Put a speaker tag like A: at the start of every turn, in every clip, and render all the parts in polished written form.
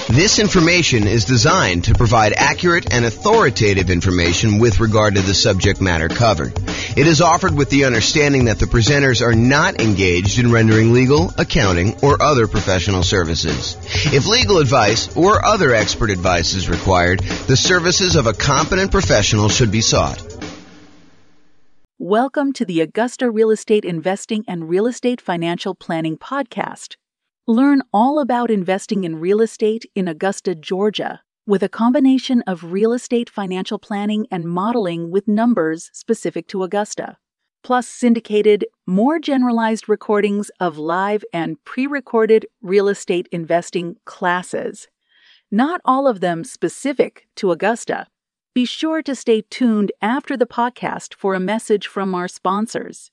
A: This information is designed to provide accurate and authoritative information with regard to the subject matter covered. It is offered with the understanding that the presenters are not engaged in rendering legal, accounting, or other professional services. If legal advice or other expert advice is required, the services of a competent professional should be sought.
B: Welcome to the Augusta Real Estate Investing and Real Estate Financial Planning Podcast. Learn all about investing in real estate in Augusta, Georgia, with a combination of real estate financial planning and modeling with numbers specific to Augusta, plus syndicated, more generalized recordings of live and pre-recorded real estate investing classes. Not all of them specific to Augusta. Be sure to stay tuned after the podcast for a message from our sponsors.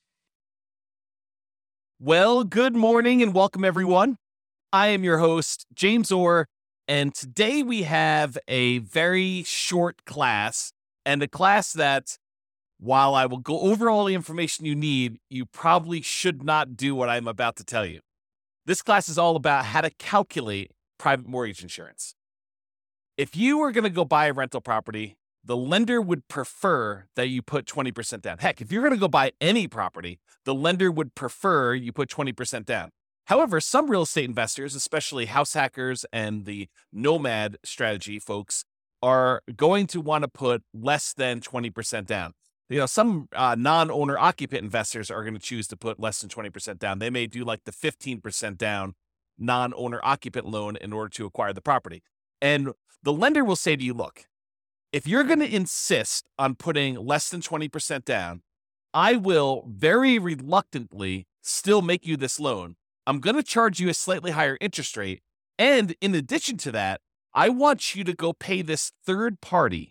C: Well, good morning and welcome everyone. I am your host, James Orr, and today we have a very short class, and a class that, while I will go over all the information you need, you probably should not do what I'm about to tell you. This class is all about how to calculate private mortgage insurance. If you were going to go buy a rental property, the lender would prefer that you put 20% down. Heck, if you're going to go buy any property, the lender would prefer you put 20% down. However, some real estate investors, especially house hackers and the nomad strategy folks, are going to want to put less than 20% down. You know, some non-owner occupant investors are going to choose to put less than 20% down. They may do like the 15% down non-owner occupant loan in order to acquire the property. And the lender will say to you, look, if you're going to insist on putting less than 20% down, I will very reluctantly still make you this loan. I'm going to charge you a slightly higher interest rate. And in addition to that, I want you to go pay this third party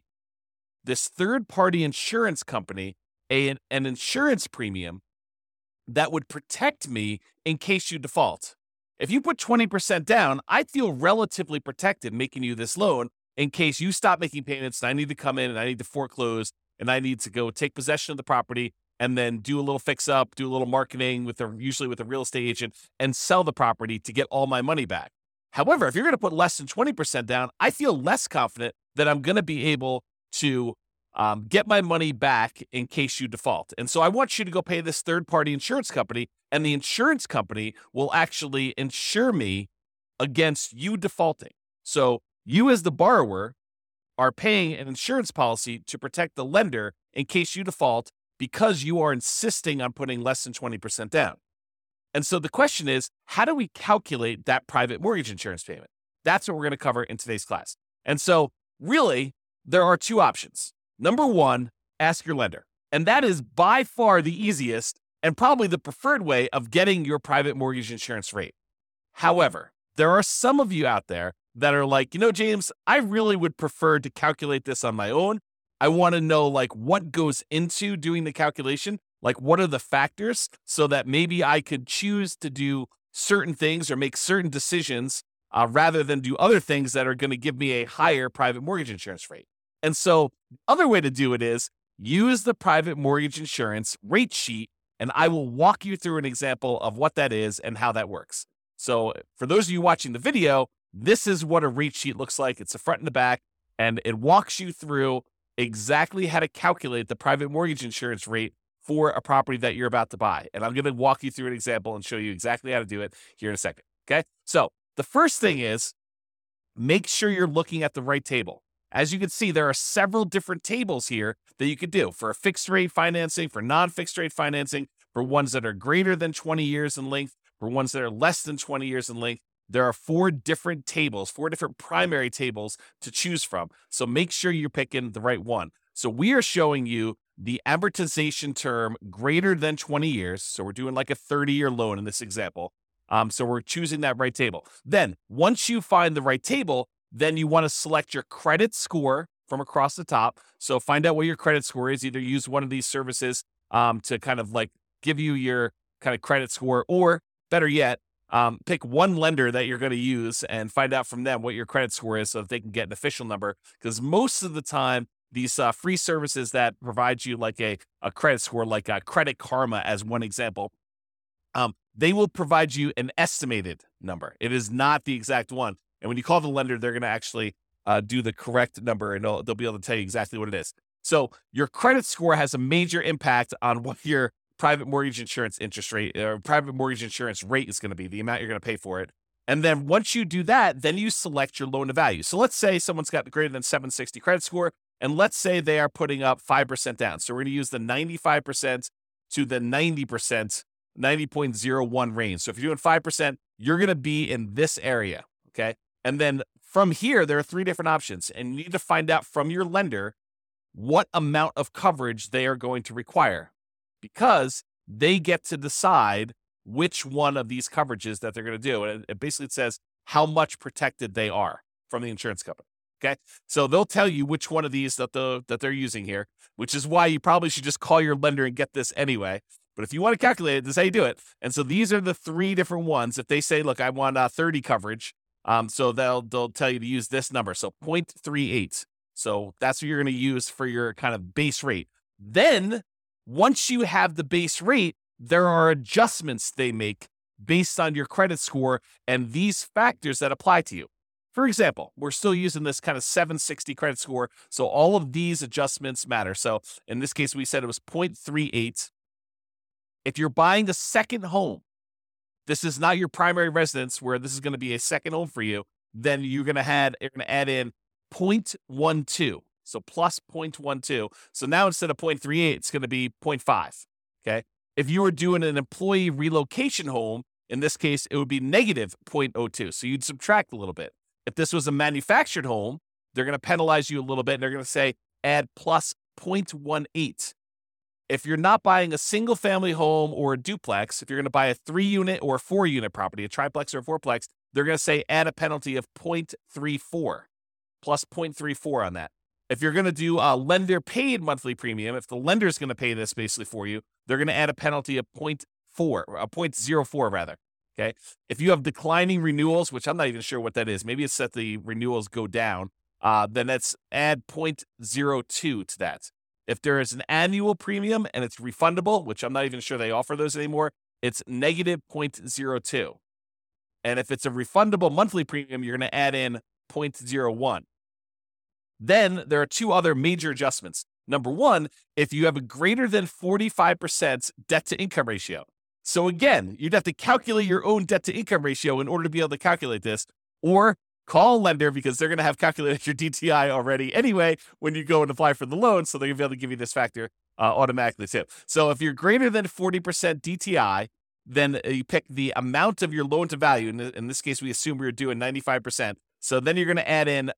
C: insurance company, an insurance premium that would protect me in case you default. If you put 20% down, I feel relatively protected making you this loan in case you stop making payments and I need to come in and I need to foreclose and I need to go take possession of the property and then do a little fix up, do a little marketing usually with a real estate agent, and sell the property to get all my money back. However, if you're going to put less than 20% down, I feel less confident that I'm going to be able to get my money back in case you default. And so I want you to go pay this third-party insurance company, and the insurance company will actually insure me against you defaulting. So you as the borrower are paying an insurance policy to protect the lender in case you default, because you are insisting on putting less than 20% down. And so the question is, how do we calculate that private mortgage insurance payment? That's what we're going to cover in today's class. And so really, there are two options. Number one, ask your lender. And that is by far the easiest and probably the preferred way of getting your private mortgage insurance rate. However, there are some of you out there that are like, James, I really would prefer to calculate this on my own. I want to know what goes into doing the calculation, what are the factors so that maybe I could choose to do certain things or make certain decisions rather than do other things that are going to give me a higher private mortgage insurance rate. And so the other way to do it is use the private mortgage insurance rate sheet, and I will walk you through an example of what that is and how that works. So for those of you watching the video, this is what a rate sheet looks like. It's the front and the back, and it walks you through exactly how to calculate the private mortgage insurance rate for a property that you're about to buy. And I'm going to walk you through an example and show you exactly how to do it here in a second. Okay. So the first thing is make sure you're looking at the right table. As you can see, there are several different tables here that you could do for a fixed rate financing, for non-fixed rate financing, for ones that are greater than 20 years in length, for ones that are less than 20 years in length. There are four different primary tables to choose from. So make sure you're picking the right one. So we are showing you the amortization term greater than 20 years. So we're doing like a 30-year loan in this example. So we're choosing that right table. Then once you find the right table, then you want to select your credit score from across the top. So find out what your credit score is. Either use one of these services to kind of give you your kind of credit score, or better yet, pick one lender that you're going to use and find out from them what your credit score is so that they can get an official number. Because most of the time, these free services that provide you a credit score, like Credit Karma as one example, they will provide you an estimated number. It is not the exact one. And when you call the lender, they're going to actually do the correct number, and they'll be able to tell you exactly what it is. So your credit score has a major impact on what your private mortgage insurance interest rate or private mortgage insurance rate is going to be, the amount you're going to pay for it. And then once you do that, then you select your loan to value. So let's say someone's got greater than 760 credit score, and let's say they are putting up 5% down. So we're going to use the 95% to the 90%, 90.01 range. So if you're doing 5%, you're going to be in this area, okay? And then from here, there are 3 different options, and you need to find out from your lender what amount of coverage they are going to require, because they get to decide which one of these coverages that they're going to do. And it basically says how much protected they are from the insurance company. Okay. So they'll tell you which one of these that they're using here, which is why you probably should just call your lender and get this anyway. But if you want to calculate it, this is how you do it. And so these are the 3 different ones. If they say, look, I want 30 coverage, so they'll tell you to use this number. So 0.38. So that's what you're going to use for your kind of base rate. Then once you have the base rate, there are adjustments they make based on your credit score and these factors that apply to you. For example, we're still using this kind of 760 credit score. So all of these adjustments matter. So in this case, we said it was 0.38. If you're buying a second home, this is not your primary residence where this is going to be a second home for you, then you're going to add in 0.12. So plus 0.12. So now instead of 0.38, it's going to be 0.5. Okay. If you were doing an employee relocation home, in this case, it would be negative 0.02. So you'd subtract a little bit. If this was a manufactured home, they're going to penalize you a little bit. And they're going to say add plus 0.18. If you're not buying a single family home or a duplex, if you're going to buy a 3-unit or a 4-unit property, a triplex or a fourplex, they're going to say add a penalty of 0.34 plus 0.34 on that. If you're going to do a lender paid monthly premium, if the lender is going to pay this basically for you, they're going to add a penalty of 0.04 rather. Okay. If you have declining renewals, which I'm not even sure what that is, maybe it's that the renewals go down, then that's add 0.02 to that. If there is an annual premium and it's refundable, which I'm not even sure they offer those anymore, it's negative 0.02. And if it's a refundable monthly premium, you're going to add in 0.01. Then there are 2 other major adjustments. Number 1, if you have a greater than 45% debt to income ratio. So again, you'd have to calculate your own debt to income ratio in order to be able to calculate this, or call a lender because they're going to have calculated your DTI already anyway when you go and apply for the loan. So they're going to be able to give you this factor automatically too. So if you're greater than 40% DTI, then you pick the amount of your loan to value. In this case, we assume we were doing 95%. So then you're going to add in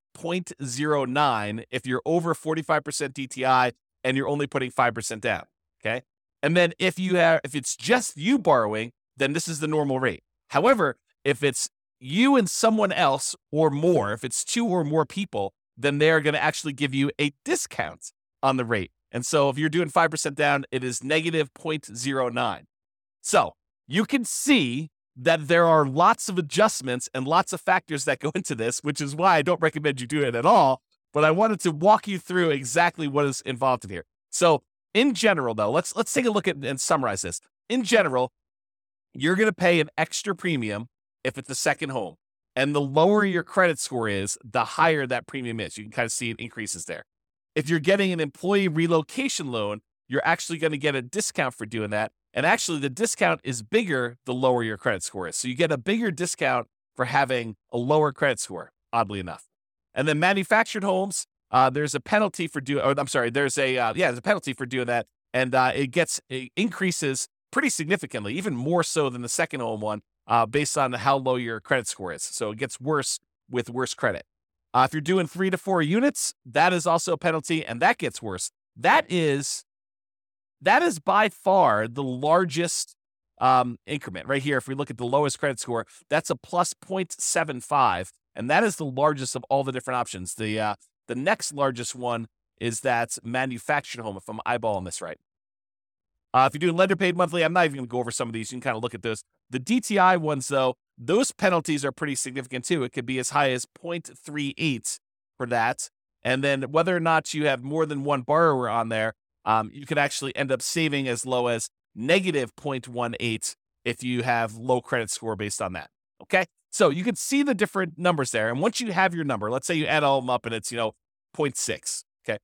C: 0.09 if you're over 45% DTI and you're only putting 5% down. Okay. And then if it's just you borrowing, then this is the normal rate. However, if it's you and someone else or more, if it's 2 or more people, then they're going to actually give you a discount on the rate. And so if you're doing 5% down, it is negative 0.09. So you can see that there are lots of adjustments and lots of factors that go into this, which is why I don't recommend you do it at all. But I wanted to walk you through exactly what is involved in here. So in general, though, let's take a look at and summarize this. In general, you're going to pay an extra premium if it's a second home. And the lower your credit score is, the higher that premium is. You can kind of see it increases there. If you're getting an employee relocation loan, you're actually going to get a discount for doing that. And actually, the discount is bigger the lower your credit score is. So you get a bigger discount for having a lower credit score, oddly enough. And then manufactured homes, there's a penalty for doing, there's a penalty for doing that. And it increases pretty significantly, even more so than the second home one, based on how low your credit score is. So it gets worse with worse credit. If you're doing 3 to 4 units, that is also a penalty, and that gets worse. That is by far the largest increment right here. If we look at the lowest credit score, that's a plus 0.75, and that is the largest of all the different options. The next largest one is that manufactured home, if I'm eyeballing this right. If you're doing lender paid monthly, I'm not even going to go over some of these. You can kind of look at those. The DTI ones, though, those penalties are pretty significant too. It could be as high as 0.38 for that. And then whether or not you have more than one borrower on there, you could actually end up saving as low as negative 0.18 if you have low credit score based on that. Okay. So you can see the different numbers there. And once you have your number, let's say you add all of them up and it's, 0.6. Okay.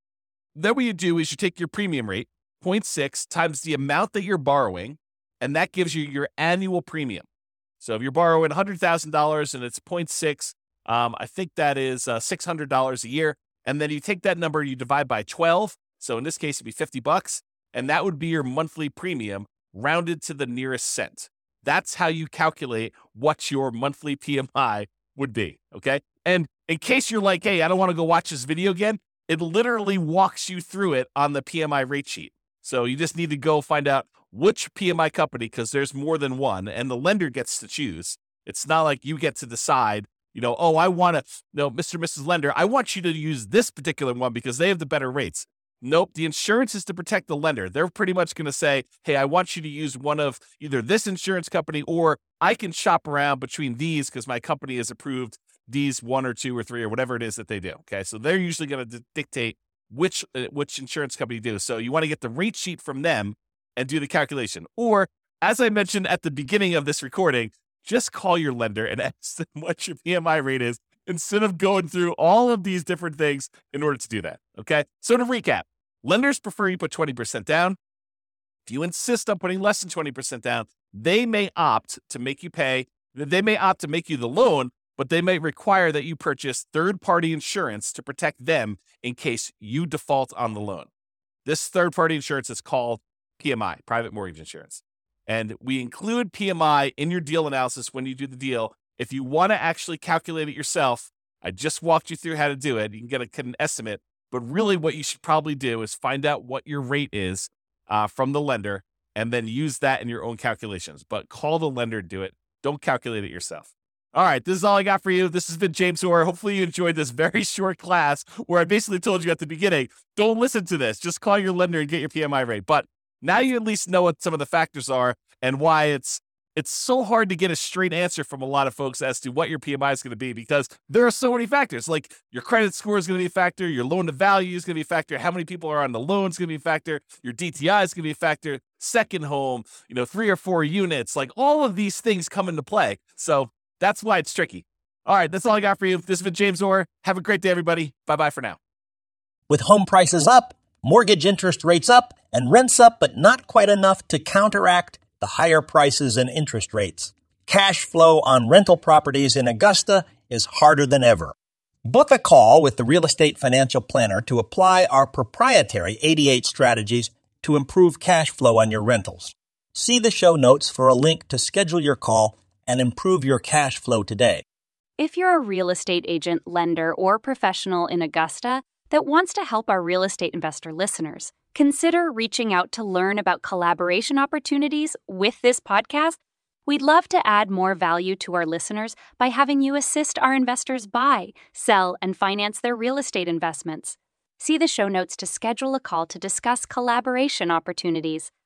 C: Then what you do is you take your premium rate, 0.6 times the amount that you're borrowing, and that gives you your annual premium. So if you're borrowing $100,000 and it's 0.6, I think that is $600 a year. And then you take that number, you divide by 12. So in this case, it'd be $50, and that would be your monthly premium rounded to the nearest cent. That's how you calculate what your monthly PMI would be, okay? And in case you're like, hey, I don't want to go watch this video again, it literally walks you through it on the PMI rate sheet. So you just need to go find out which PMI company, because there's more than one, and the lender gets to choose. It's not like you get to decide, I want to, Mr. and Mrs. Lender, I want you to use this particular one because they have the better rates. Nope, the insurance is to protect the lender. They're pretty much going to say, hey, I want you to use one of either this insurance company, or I can shop around between these because my company has approved these 1 or 2 or 3 or whatever it is that they do. Okay, so they're usually going to dictate which insurance company you do. So you want to get the rate sheet from them and do the calculation. Or, as I mentioned at the beginning of this recording, just call your lender and ask them what your PMI rate is, instead of going through all of these different things in order to do that, okay? So to recap, lenders prefer you put 20% down. If you insist on putting less than 20% down, they may opt to make you pay. They may opt to make you the loan, but they may require that you purchase third-party insurance to protect them in case you default on the loan. This third-party insurance is called PMI, private mortgage insurance. And we include PMI in your deal analysis when you do the deal. If you want to actually calculate it yourself, I just walked you through how to do it. You can get an estimate, but really what you should probably do is find out what your rate is from the lender and then use that in your own calculations. But call the lender to do it. Don't calculate it yourself. All right, this is all I got for you. This has been James Orr. Hopefully you enjoyed this very short class where I basically told you at the beginning, don't listen to this. Just call your lender and get your PMI rate. But now you at least know what some of the factors are and why it's so hard to get a straight answer from a lot of folks as to what your PMI is going to be, because there are so many factors. Like your credit score is going to be a factor, your loan to value is going to be a factor, how many people are on the loan is going to be a factor, your DTI is going to be a factor, second home, 3 or 4 units, like all of these things come into play. So that's why it's tricky. All right, that's all I got for you. This has been James Orr. Have a great day, everybody. Bye-bye for now.
D: With home prices up, mortgage interest rates up, and rents up, but not quite enough to counteract the higher prices and interest rates, cash flow on rental properties in Augusta is harder than ever. Book a call with the Real Estate Financial Planner to apply our proprietary 88 strategies to improve cash flow on your rentals. See the show notes for a link to schedule your call and improve your cash flow today.
E: If you're a real estate agent, lender, or professional in Augusta that wants to help our real estate investor listeners, consider reaching out to learn about collaboration opportunities with this podcast. We'd love to add more value to our listeners by having you assist our investors buy, sell, and finance their real estate investments. See the show notes to schedule a call to discuss collaboration opportunities.